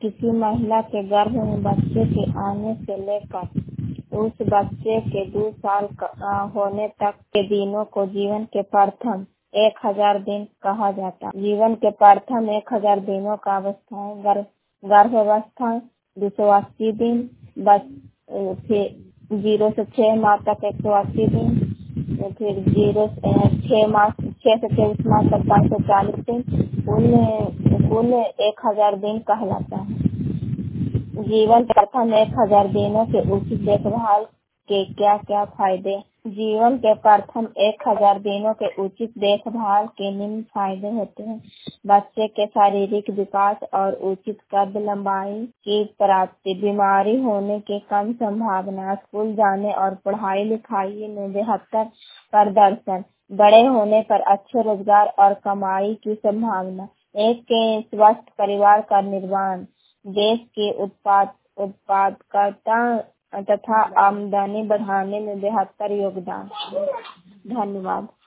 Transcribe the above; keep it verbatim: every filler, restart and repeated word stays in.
किसी महिला के गर्भ में बच्चे के आने से लेकर उस बच्चे के दो साल होने तक के दिनों को जीवन के प्रथम एक हजार दिन कहा जाता है। जीवन के प्रथम एक हजार दिनों का अवस्था है गर्भ गर्भावस्था दो सौ अस्सी दिन, बस फिर जीरो से छह माह तक एक सौ अस्सी दिन, फिर जीरो छह माह छह से तेईस माह तक पाँच सौ चालीस दिन, कुल कुल एक हजार दिन कहलाता है। जीवन के प्रथम एक हजार दिनों के उचित देखभाल के क्या क्या फायदे? जीवन के प्रथम एक हजार दिनों के उचित देखभाल के निम्न फायदे होते हैं। बच्चे के शारीरिक विकास और उचित कद लंबाई की प्राप्ति, बीमारी होने की कम संभावना, स्कूल जाने और पढ़ाई लिखाई में बेहतर प्रदर्शन, बड़े होने पर अच्छे रोजगार और कमाई की संभावना, एक के स्वस्थ परिवार का निर्माण, देश की उत्पाद उत्पादकता तथा आमदनी बढ़ाने में बेहतर योगदान। धन्यवाद।